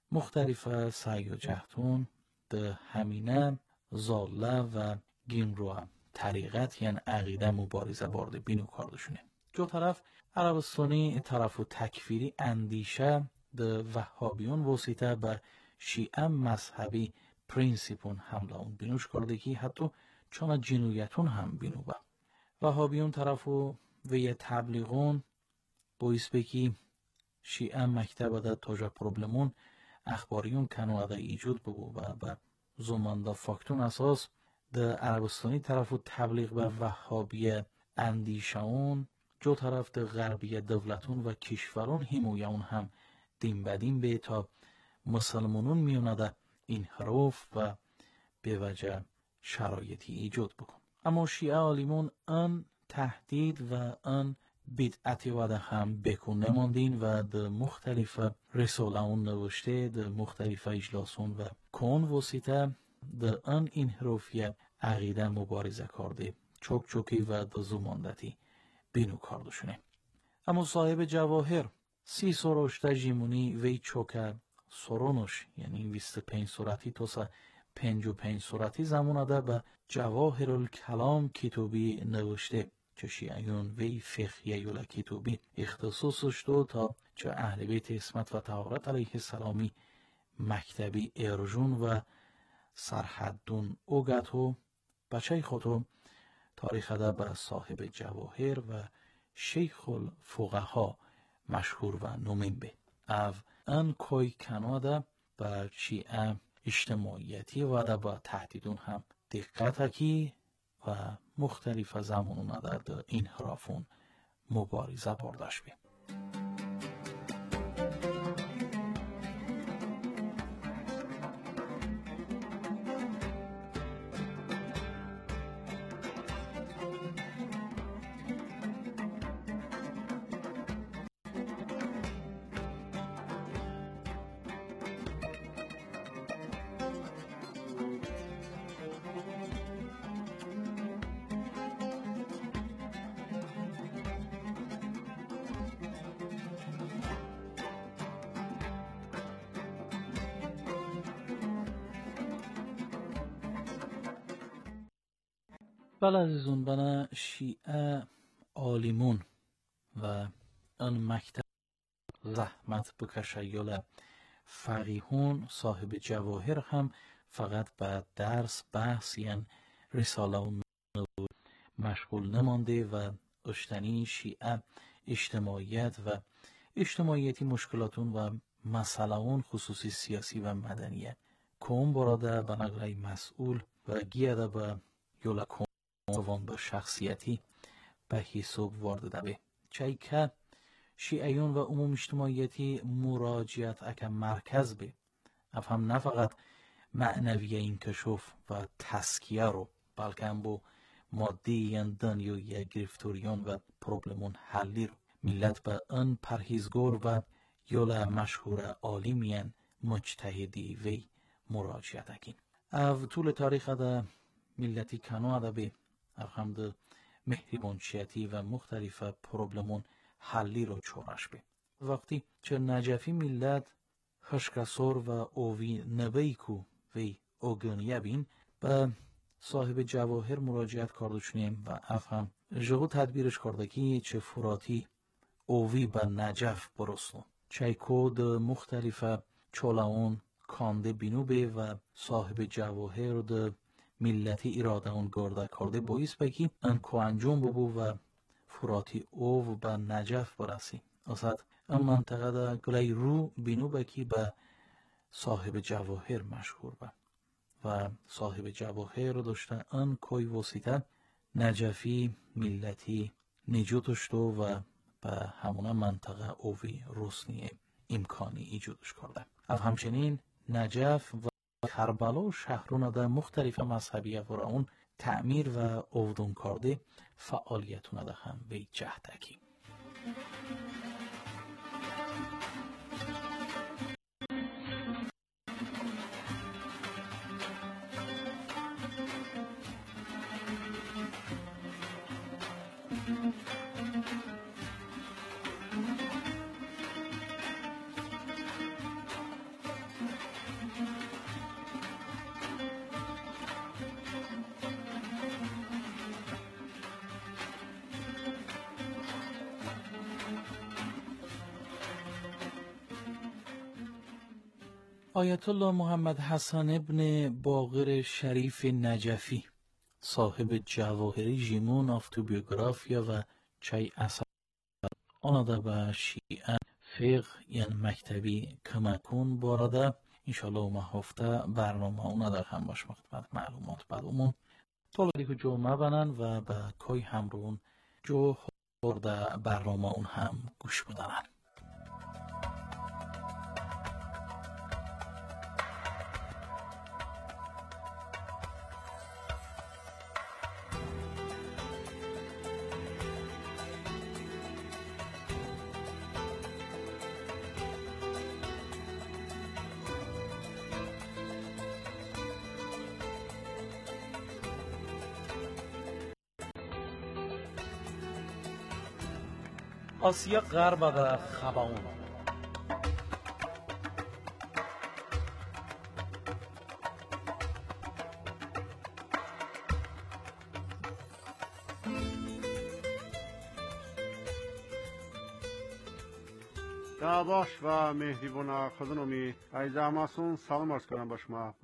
Speaker 1: مختلف سعی و جهتون ده همینه زاله و گین رو طریقت یعنی عقیده مبارزه بارده بینو کاردشونه. جو طرف عربستانی طرف و تکفیری اندیشه ده وهابیون واسطه به شیعه مذهبی پرینسیپون حمله اون بینوش کرده که حتی چون جنویتون هم بینو با وهابیون طرف و وی تبلیغون باعث بکی شیعه مکتب ده توجه پروبلمون اخباریون کنو ده ایجود بگو و به زمانده فاکتون اساس ده عربستانی طرف و تبلیغ به وهابی اندیشون جو طرف ده غربی دولتون و کشورون همویون هم دیم بدیم به تا مسلمانون میونه ده این حروف و به وجه شرایطی ایجاد بکن. اما شیعه عالمون ان تهدید و ان بدعتی و ده هم بکن نماندین و ده مختلف رساله اون نوشته ده مختلف اجلاسون و کون واسطه ده ان این حروفی عقیده مبارزه کرده چوک چوکی و ده زماندتی بینو کاردشونه. اما صاحب جواهر سی سراشته جیمونی وی چوکه سرونش یعنی ویست پنج سورتی توسا پنج و پنج سورتی زمانه ده به جواهر الکلام کتابی نوشته چه شیعیون وی فقهیه یولا کتابی اختصاصش دو تا چه اهل بیت اسمت و طهارت علیه السلامی مکتبی ارجون و سرحدون اوگتو بچه خودو تاریخ ده به صاحب جواهر و شیخ الفقها مشهور و نومین به او ان کوی کناده به شیعه اجتماعیتی و ده با تهدیدون هم دقت کی و مختلف زمانون در این حرافون مبارزه برداشت بیم. بله عزیزون بنا شیعه عالمون و ان مکتب زحمت بکشه یال فقیهون صاحب جواهر هم فقط به درس بحث یعنی رساله و مشغول نمانده و اشتنی شیعه اجتماعیت و اجتماعیتی مشکلاتون و مسئلهون خصوصی سیاسی و مدنیه کون براده به نقره مسئول و گیاده به یولا کون وان به شخصیتی به حساب وارده به چای که شیعیون و عموم اجتماعیتی مراجعت اکا مرکز به افهم نه فقط معنوی انکشاف و تسکیه رو بلکه هم با مادی یان دنیای گرفتوریان و پروبلمون حلی رو ملت به ان پرهیزگار و یولا مشهور عالمیان مجتهدی وی مراجعه دکین. او طول تاریخ ده ملتی کنو ده به او هم ده مهربانشیتی و مختلف پروبلمون حلی رو چورش به. وقتی چه نجفی ملت خشکسور و اوی نبی کو وی اوگنیه بین به صاحب جواهر مراجعت کردشونیم و اف هم جهو تدبیرش کرده که چه فراتی اوی به نجف برسنو چه کود مختلف چولاون کانده بینو به و صاحب جواهر ده ملتی اراده اون گرده کرده باعث بکی انکو انجام ببو و فراتی او به نجف برسی اصد ام منطقه ده گلی رو بینو بکی به صاحب جواهر مشهور به و صاحب جواهر رو داشته ان کوی وسیطه نجفی ملتی نجاتش دو و به همون منطقه اوی رسنی امکانی ایجادش کرده. او همچنین نجف و کربلا و شهرون ده مختلف مذهبی و اون تعمیر و اودون کرده فعالیتون ده هم به جهدکی. آیت الله محمد حسن ابن باقر شریف نجفی صاحب جواهری جیمون آفتوبیوگرافیا و چای اثر آنادا به شیعه فقه یعنی مکتبی کمکون بارده انشالله ما هفته برنامه اونا در هم باش مختبت معلومات بدومون طولی که جو مبنن و به کای همرون جو خورده برنامه اون هم گوش بدنن. آسیا غرب و خباون
Speaker 7: دعواش و مهریبونا خودنومی ایزاماسون سلام عرض کنم با شما.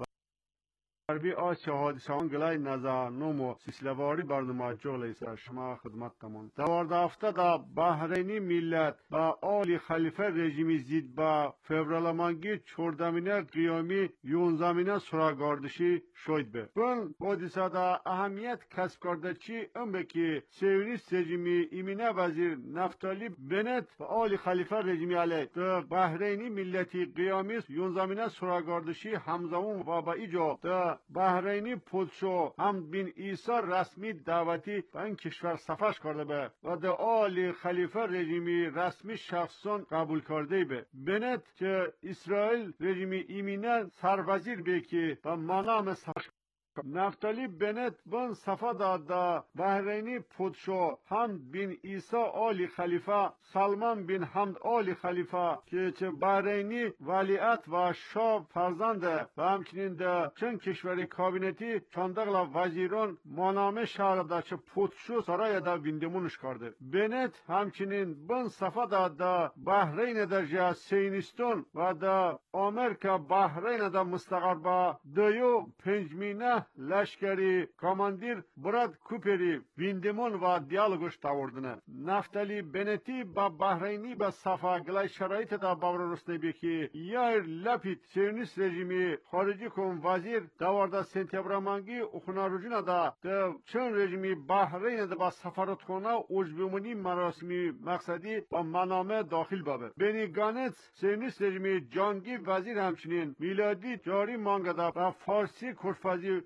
Speaker 7: غربی آسیا حادثان گلای نزا نومو سیسلواری برنامه جولیسر شما خدمتتمون دوارده هفته دا بحرینی ملت با آلی خلیفه رژیمی زید با فورالمانگی چوردمینه قیامی یونزمینه سراغاردشی شوید به بون حادثه دا اهمیت کسب کرده چی ام بکی سیونیست رژیمی ایمینه وزیر نفتالی بنت با آلی خلیفه رژیمی علیه دا بحرینی ملتی قیامی یونزمینه سراغاردشی همزمان و با ایجا دا بحرینی پادشاه حمد بن عیسی رسمی دعوتی به این کشور سفرش کرده به و در آل خلیفه رژیمی رسمی شخصان قبول کرده به بنت که اسرائیل رژیمی ایمینه سروزیر به که به منام سفر نفتالی بنت بن صفا داد دا بحرینی پادشاه حمد بن عیسی آل خلیفه سلمان بن حمد آل خلیفه که چه بحرینی ولیعت و شاه فرزنده و همچنین ده چند کشوری کابینتی چندقلا وزیران منامه شهر دا چه پادشاه سرای دا ویندمونش کرده بنت همچنین بن صفا داد دا بحرین دا جا سینستون و دا امریکا بحرین دا مستقر با دیو پنجمینه لشکری کاماندیر براد کوپری ویندمون و دیالوگش تاوردنه نفتالی بنتی با بحرینی با صفا گلای شرایط دا باور رسنه بکی یایر لپید سیونیست رژیمی خارجی کن وزیر دوارده سنتیبرامانگی اخناروجون دا دا چون رژیمی بحرین دا با سفارت خونه اوجبیمونی مراسمی مقصدی با منامه داخل بابه بینی گانت سیونیست رژیمی جانگی وزیر همچنین میلادی جاری مانگه دا با فارسی کشفازی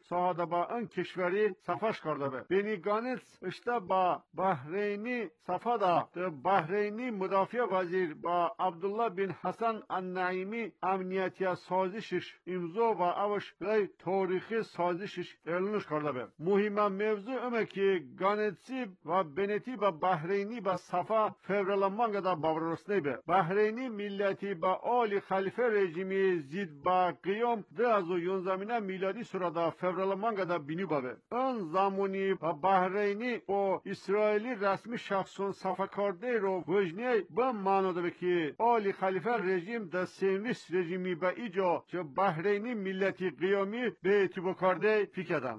Speaker 7: ساده با ان کشوری صفاش کرده به بینی گانتس اشتا با بحرینی صفا دا بحرینی مدافع وزیر با عبدالله بن حسن النعیمی امنیتی سازشش امضا و اوش برای تاریخی سازشش اعلانش کرده به مهم موضوع امه که گانتسی و بنتی با بحرینی با صفا فبرال مانگا دا باورسته به بحرینی ملتی با آل خلیفه رژیمی زید با قیام دو هزار و یازده میلادی سرادا فبرال مانگا دا بینی بابه اون زمانی و بحرینی با اسرائیلی رسمی شخصون صفا کرده رو وجنه با معنا ده که آل خلیفه رژیم دا سیونیست رژیمی با ایجا که بحرینی ملتی قیامی به اعتبار کرده پیکدن.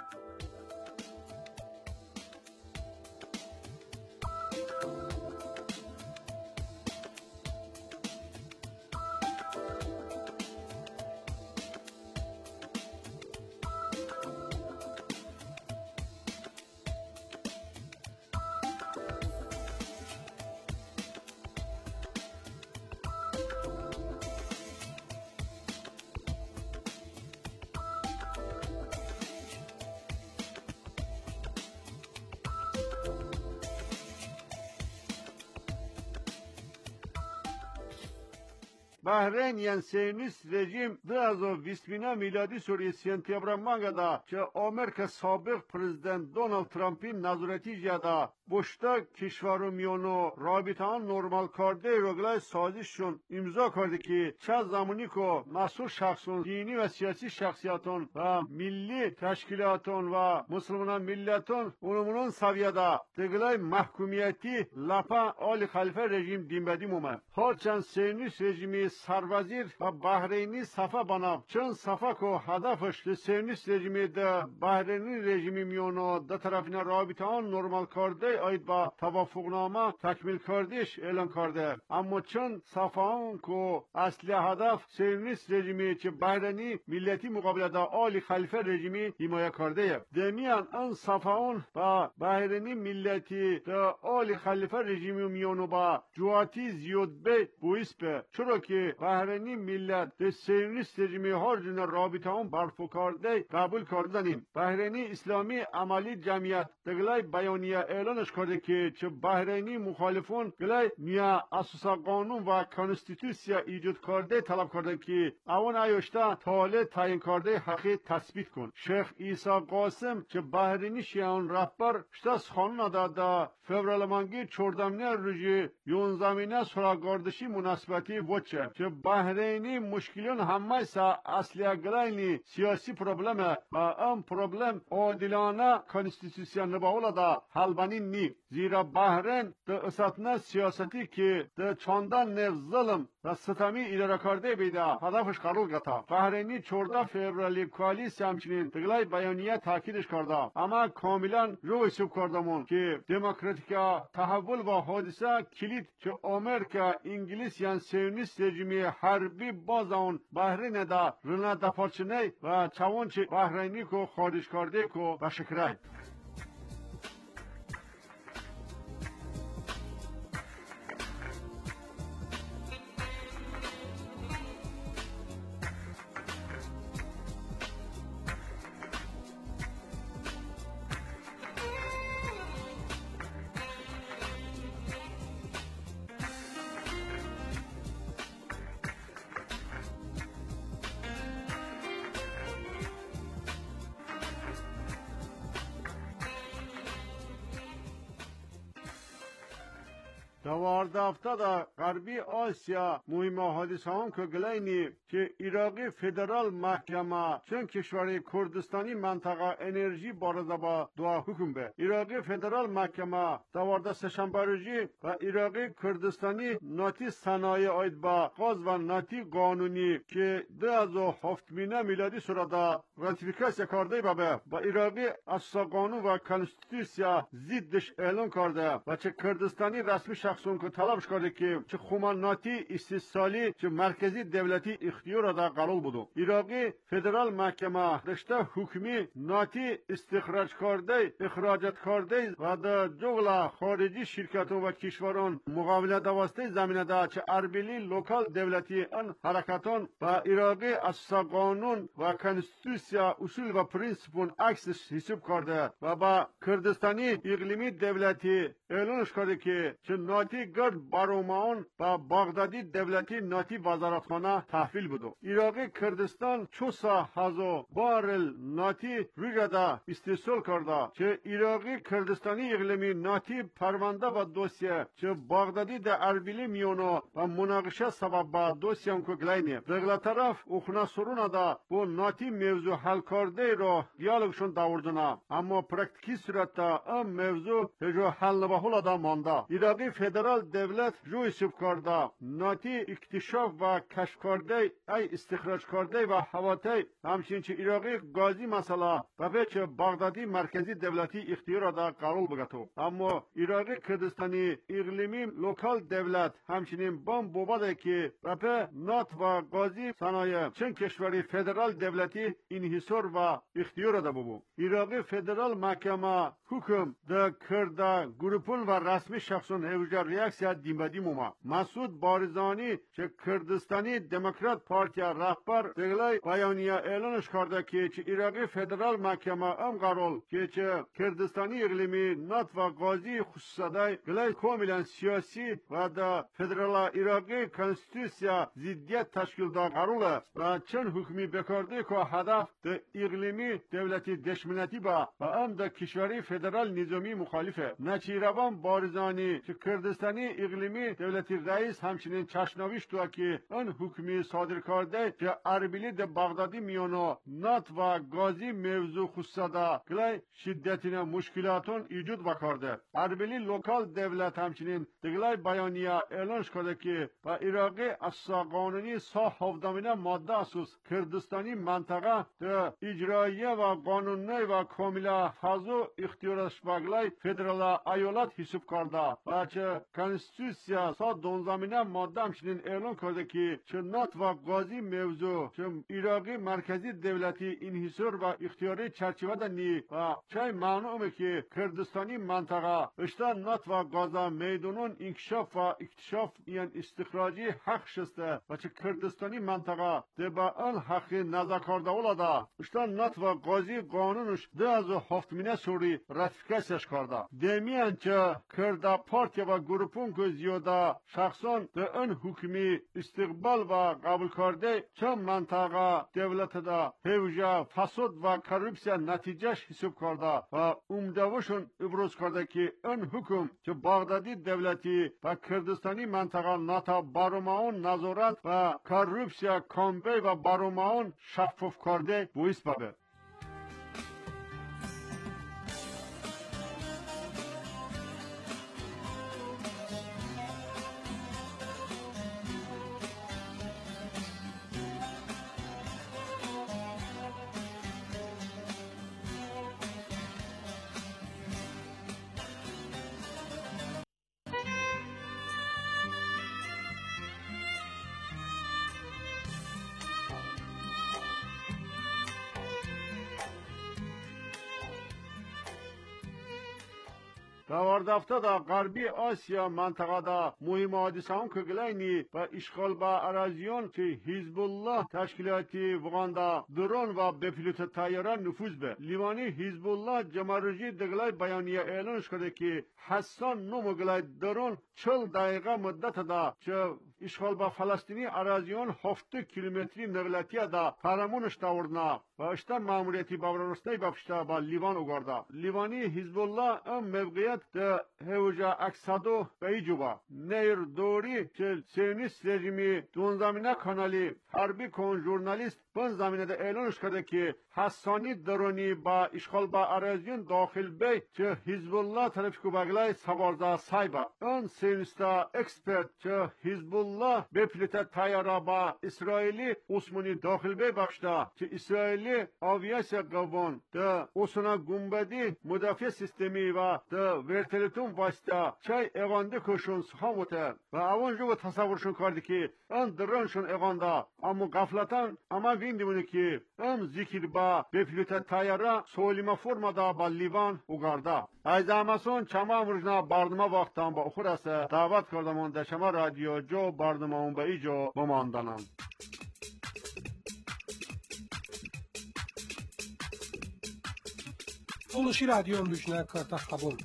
Speaker 7: بحرین یان سیونیست رژیم دو هزار و بیست میلادی سوری سپتامبر مانگا دا که آمریکا سابق پرزیدنت دونالد ترامپی نظارتی جدا بوشتا کشور میانو رابطه نرمال کرده رگلای سازششون امضا کرده که چه زمانی که مسئول شخصون دینی و سیاسی شخصیتون و ملی تشکیلاتون و مسلمان ملتون اونمونون سویده دگلای محکومیتی لپا آل خلیفه رژیم دیمبدی مومه هرچند سیونیست رژیمی سربازیر و بحرینی صفا بناب چون صفا که هدفش سیونیست رژیمی ده بحرینی رژیمی میانو ده طرفین رابطه آن نرمال کرده آید با توافقنامه تکمیل کردیش اعلان کرده اما چون صفا که اصلی هدف سیونیست رژیمی چه بحرینی ملتی مقابل ده آل خلیفه رژیمی حمایت کرده دمیان ان صفا با بحرینی ملتی ده آل خلیفه رژیمی میانو با جواتی زیاد به بویس به چرا که بحرینی ملت ده سیونیست رژیمی هر جنه رابطه هم برپا کرده قبول کردنیم بحرینی اسلامی عملی جمعیت دگلای بیانیه اعلانش کرده که چه بحرینی مخالفون گلای نیا اساس قانون و کانستیتوسیا ایجاد کرده طلب کرده که اون ایشتا تاله تعیین کرده حقیقت تثبیت کن شیخ عیسی قاسم چه بحرینی شیعان رهبر شتاس خانون داده فبرال مانگی چهاردهمینه روزی یونزدهمینه سراغاردشی مناسبتی وچه چه بحرینی مشکلون همه سا اصلی گلایلی سیاسی پروبلمه و ام پروبلم عادلانه کانستیتوسیا نباولا دا حل بنی نی زیرا بحرین ده اساتنه سیاستی که ده چاندن نف ظلم و ستمی اداره کرده بیده هدفش قرار گتا بحرینی چهارده فوریه کوالیسی همچنین دگلای بیانیه تاکیدش کرده اما کاملا رو حساب کردمون که دموکراتیکا تحول و حادثه کلید که آمریکا انگلیس یان سیونیست رژیمی حربی باز اون بحرین دا رنا دپارچنه و چوانچه بحرینی کو خارج کرده کو بشکره دوارده هفته در غربی آسیا مهم حادثه هم که گلینی که عراقی فدرال محکمه چون کشور کردستانی منطقه انرژی بارده با دعا حکم به عراقی فدرال محکمه دوارده سهشنبه روزی و عراقی کردستانی ناتی صنایع آید با غاز و ناتی قانونی که دو هزار و هفت میلادی صورت راتیفیکاسیا کرده بابه با عراقی اساس قانون و کانستیتوسیا ضدش اعلان کرده و چه کردستانی رسمی شخص شخصون که طلبش کرده که چه خماناتی استثالی چه مرکزی دولتی اختیار دا قرار بودو. عراقی فدرال محکمه رشته حکمی ناتی استخراج کرده اخراجات کرده و در جغل خارجی شرکتون و کشوران مقابله دواسته زمینه دا چه اربیلی لوکال دولتی ان حرکتان و عراقی از قانون و کنستیتوسیا اصول و پرینسپون عکسش حساب کرده و با کردستانی اقلیمی دولتی اعلانش کرده که چه ناتی گرد بارومان و بغدادی دولتی ناتی وزارتخانه تحویل بودو. عراقی کردستان چوسا هزو بارل ناتی روی دا استحصال کرده چه عراقی کردستانی اقلیمی ناتی پرونده و دوسیه چه بغدادی در اربیلی میونو و مناقشه سبب با دوسیه هم که گلینه دغلا طرف اخنا سرونه دا bu nati mevzu hal karde ro diyalogşun davurduna ama praktiki surette am mevzu hejo hal bahula da manda İraqi federal devlet jo isip karda nati iktişaf ve keşf karde ay istihraç karde ve havatay hamçin ki İraqi gazi mesela ve beçe Bağdadi merkezi devleti ihtiyara da qarul bıgato ama İraqi Kurdistani iqlimi lokal devlet hamçinin bam bobada ki ve nat ve gazi sanayi çin keşveri federal devleti inhisar ve ihtiyara da bu. İraqi federal mahkeme hüküm de Kırda grubun ve resmi şahsın hevca reaksiya dimbadi muma. Masud Barizani çe Kurdistani Demokrat Partiya rahbar deglay bayaniya elanış karda ki çe İraqi federal mahkeme am qarol ki çe Kurdistani iqlimi nat ve gazi hususaday glay kamilen siyasi ve da federal İraqi konstitüsiya ziddiyet teşkilda qarula ve çin hükmü bekardı ko hedef de iqlimi devleti deşminati ba ve am da kişveri federal nizami muhalife. Neçiravan Barizani ki Kurdistani iqlimi devleti reis همچنین چشناویش تو که ان حکمی صادر کرده که اربیلی ده بغدادی میانو نات و گازی موضوع خصوصا گلای شدتین مشکلاتون ایجاد وکرده. اربیلی لوکال دولت همچنین دگلای بیانیه اعلانش کرده که با عراقی اساس قانونی سا هفدامینه ماده اساس کردستانی منطقه ده اجراییه و قانونی و کاملا فضو اختیارش بگلای فدرال ایالات حساب کرده و چه کنستیتوسیا سا دونزامینه ماده همچنین اعلان کرده که چه نات و گازی موضوع چه عراقی مرکزی دولتی انحصار و اختیاری چرچیوه دنی و چه معلومه که کردستانی منطقه اشتا نات و گازا میدونون انکشاف و اکتشاف یعنی استخراجی حق شسته و چه کردستانی منطقه ده با آن حقی نزاکارده اولاده اشتا نات و گازی قانونش ده از هفتمینه سوری راتیفیکاسیش کرده دمیان چه کرده پارتی و گروپون که زیاده شخصان به ان حکمی استقبال و قبول کرده چه منطقه دولت دا هوجا فساد و کروپسیا نتیجهش حساب کرده و امدوشون ابراز کرده که ان حکم که بغدادی دولتی و کردستانی منطقه نتا باروماون نظارت و کروپسیا کامبی و باروماون شفاف کرده بویس بابه. دوردفته دا غربی آسیا منطقه دا مهم حادثه هم که گلینی و اشغال با اراضیان که حزب الله تشکیلاتی وغاندا درون و بپیلوت تایره نفوذ به لیوانی حزب الله جمهوری دگلای بیانیه اعلانش کرده که حسان نمو گلای درون چل دقیقه مدت دا چه اشغال با فلسطینی اراضیان هفته کیلومتری نقلتی دا فرامونش داوردنا و اشتا ماموریتی باورانستی بپشتا با لیوان اگرده. لیوانی حزب الله ام موقعیت ده هوجا اکسادو بیجوبا نیر دوری که سیونیست رژیمی دون زمینه کانالی حربی کن ژورنالیست بن زمینه ده اعلانش کرده که حسانی درونی با اشغال با اراضیان داخل بی که حزب الله طرف کو بغلای سوارزا سایبا اون سیونیستا اکسپرت که حزب الله به پلیت تایارا با اسرائیلی عثمانی داخل بی بخشتا که اسرائیلی ملی آویاس قوان ده اوسنا گنبدی مدافع سیستمی و ده ورتلتون واسطه چای اغانده کشون سخاموته و اون جو تصورشون کردی که ان درونشون اغانده اما غفلتان اما ویندیمونه که ام ذکر با بفلوت تایره سولیما فرمادا با لیوان اگارده از اماسون چما مرجنا باردما وقتان با اخور است دعوت کردمون در شما رادیو جو باردما به ایجو بماندنم.
Speaker 4: Oluşi radyo ömrücüne karta xabun.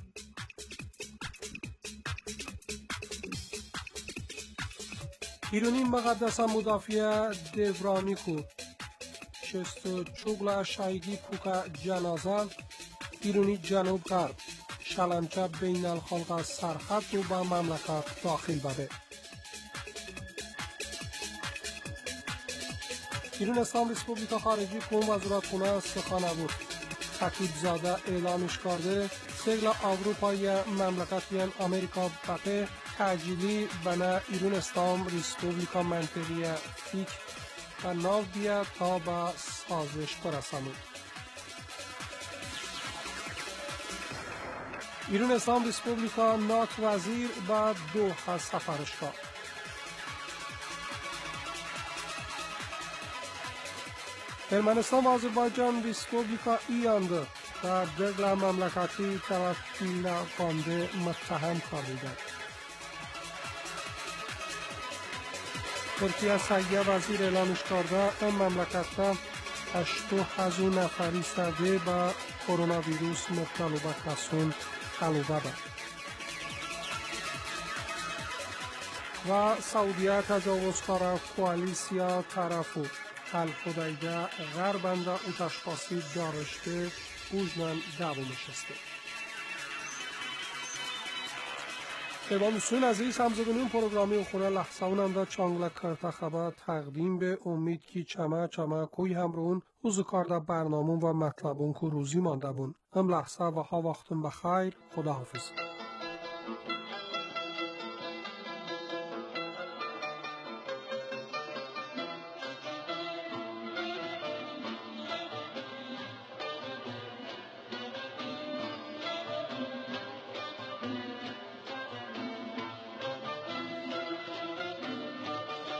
Speaker 4: ایرانی مقدسا مدافع دورانیکو شست چوغلا شایگی پوکا جنازه ایرانی جنوب غرب شلنچه بین الخلق سرحد و با مملکت داخل بده. ایران اسلام ریسپوبلیکا خارجی کن وزارت خونه سخانه بود. خطیب زاده اعلامش کرده سیگل اروپای مملکتیان امریکا بقیه تجیلی بنا ایران اسلام ریسپوبلیکا منطقی فیک و ناو بیا تا با سازش برسانید. ایران اسلام ریسپوبلیکا نات وزیر با دوحه سفرش کرد. ارمنستان و آذربایجان ریسپوبلیکا ایانده در دگل مملکتی طرفین بانده متهم کردند. ترکیه سیه وزیر اعلامش کرده این مملکت هشتاد هزار نفری سده با کرونا ویروس مبتلا به کسان غلبه داد. و سعودیه تجاوزکار کوالیسیا طرفو الحدیده غربنده utaşması yarıştı uzla devam eşesti. Evan Hüseyin Aziz همزادانان پروگرامی خونه لحظه اوننده چانگل کرتا خبر تقدیم به امید که چمه چمه کوی همرون روز کارده برنامون و مطلبون که روزی مانده بون. هم لحظه و ها وقتون بخیر. خدا حافظ.